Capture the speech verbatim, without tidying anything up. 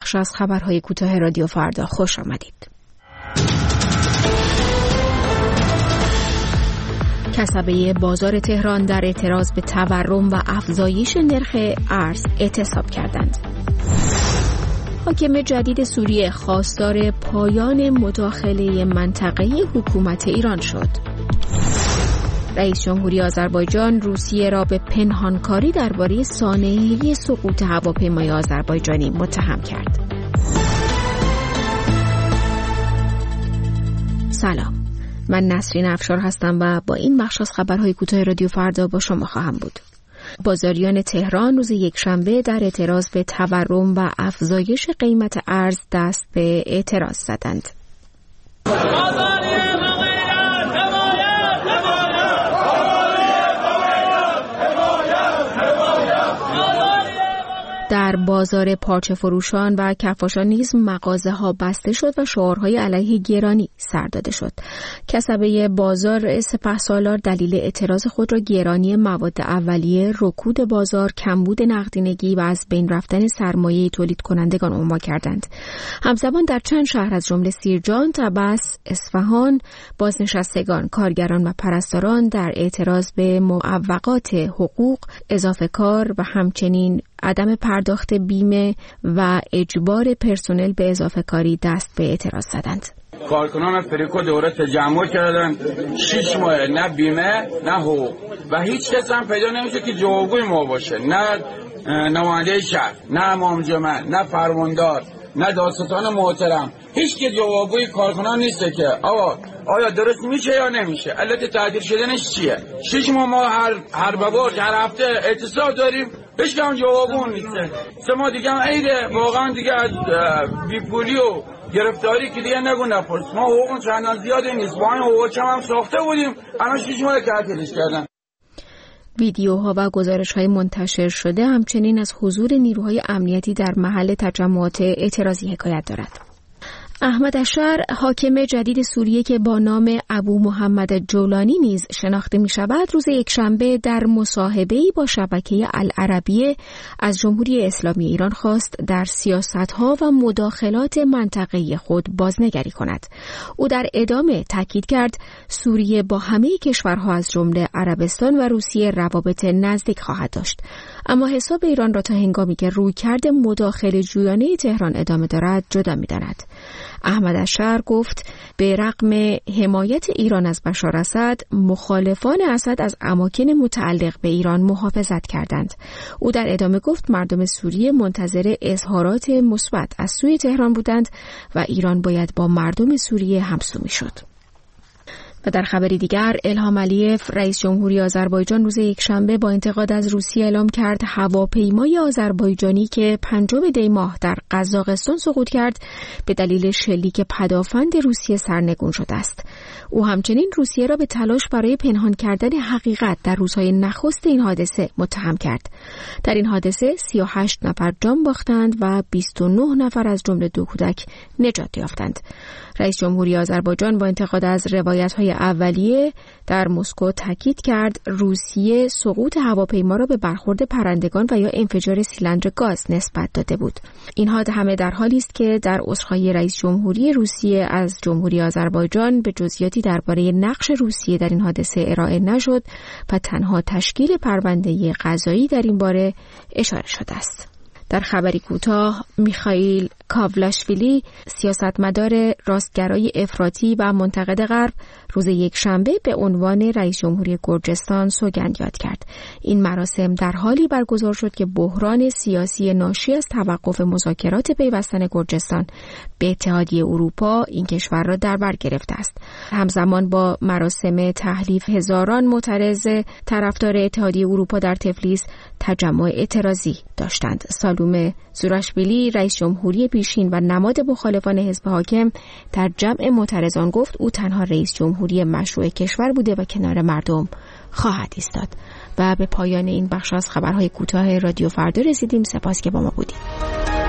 بخش از خبرهای کوتاه رادیو فردا خوش آمدید. کسبه بازار تهران در اعتراض به تورم و افزایش نرخ ارز اعتصاب کردند. حاکم جدید سوریه خواستار پایان مداخله منطقه‌ای حکومت ایران شد. رئیس جمهوری آذربایجان روسیه را به پنهانکاری درباره سانحه سقوط هواپیمای آذربایجانی متهم کرد. سلام، من نسرین افشار هستم و با این بخش از خبرهای کوتاه رادیو فردا با شما خواهم بود. بازاریان تهران روز یکشنبه در اعتراض به تورم و افزایش قیمت ارز دست به اعتراض زدند. در بازار پارچه فروشان و کفاشان نیز مغازه ها بسته شد و شعارهای علیه گرانی سر داده شد. کسبه بازار سپهسالار دلیل اعتراض خود را گرانی مواد اولیه، رکود بازار، کمبود نقدینگی و از بین رفتن سرمایه تولید کنندگان عنوان کردند. همزمان در چند شهر از جمله سیرجان، طبس، اصفهان، بازنشستگان، کارگران و پرستاران در اعتراض به معوقات حقوق، اضافه کار و همچنین عدم پرداخت بیمه و اجبار پرسنل به اضافه کاری دست به اعتراض زدند. کارکنان فریکو دوره تجمع کردن، شش ماه نه بیمه نه حقوق و هیچ کس هم پیدا نمیشه که جوابگوی ما باشه، نه نماینده شهر، نه امام جمعه، نه فرماندار، نه دادستان محترم. هیچ که جوابگوی کارکنان نیسته که آقا آیا درست میشه یا نمیشه، علت تعطیل شدنش چیه. شش ماه ما هر هر بابا هر هفته اعتصاب داریم، هیچ کم جوابمون نیست. سه ماه دیگه هم عیده، واقعا دیگه از بیپولی و گرفتاری که دیگه نگو نپرس. ما حقوق چندان زیاده نیست، با این حقوق چم هم ساخته بودیم، الان شش ماه تعطیلش کردن. ویدیوها و گزارش‌های منتشر شده همچنین از حضور نیروهای امنیتی در محل تجمعات اعتراضی حکایت دارد. احمد اشعر حاکم جدید سوریه که با نام ابو محمد جولانی نیز شناخته می شود روز یکشنبه در مصاحبه‌ای با شبکه العربیه از جمهوری اسلامی ایران خواست در سیاست‌ها و مداخلات منطقه‌ای خود بازنگری کند. او در ادامه تاکید کرد سوریه با همه کشورها از جمله عربستان و روسیه روابط نزدیک خواهد داشت، اما حساب ایران را تا هنگامی که رویکرد مداخله جویانه تهران ادامه دارد جدا می‌داند. احمد اشعر گفت به رغم حمایت ایران از بشار اسد، مخالفان اسد از اماکن متعلق به ایران محافظت کردند. او در ادامه گفت مردم سوریه منتظر اظهارات مثبت از سوی تهران بودند و ایران باید با مردم سوریه همسو می‌شد. و در خبری دیگر، الهام علیف رئیس جمهوری آذربایجان روز یکشنبه با انتقاد از روسیه اعلام کرد هواپیمای آذربایجانی که پنجم دی ماه در قزاقستان سقوط کرد به دلیل شلیک پدافند روسیه سرنگون شده است. او همچنین روسیه را به تلاش برای پنهان کردن حقیقت در روزهای نخست این حادثه متهم کرد. در این حادثه سی و هشت نفر جان باختند و بیست و نه نفر از جمله دو کودک نجات یافتند. رئیس جمهوری آذربایجان با انتقاد از روایت‌های اولیه در مسکو تاکید کرد روسیه سقوط هواپیما را به برخورد پرندگان و یا انفجار سیلندر گاز نسبت داده بود. اینها همه در حالی است که در عذرخواهی رئیس جمهوری روسیه از جمهوری آذربایجان به جزئیاتی درباره نقش روسیه در این حادثه ارائه نشد و تنها تشکیل پرونده قضایی در این باره اشاره شده است. در خبری کوتاه، میخائیل کاولاشویلی سیاستمدار راستگرای افراطی و منتقد غرب روز یکشنبه به عنوان رئیس جمهوری گرجستان سوگند یاد کرد. این مراسم در حالی برگزار شد که بحران سیاسی ناشی از توقف مذاکرات پیوستن گرجستان به اتحادیه اروپا این کشور را در بر گرفته است. همزمان با مراسم تحلیف هزاران معترض طرفدار اتحادیه اروپا در تفلیس تجمع اعتراضی داشتند. سالوم زوراشویلی رئیس جمهوری پیشین و نماد مخالفان حزب حاکم در جمع معترضان گفت او تنها رئیس جمهوری مشروع کشور بوده و کنار مردم خواهد ایستاد. و به پایان این بخش از خبرهای کوتاه رادیو فردا رسیدیم. سپاس که با ما بودید.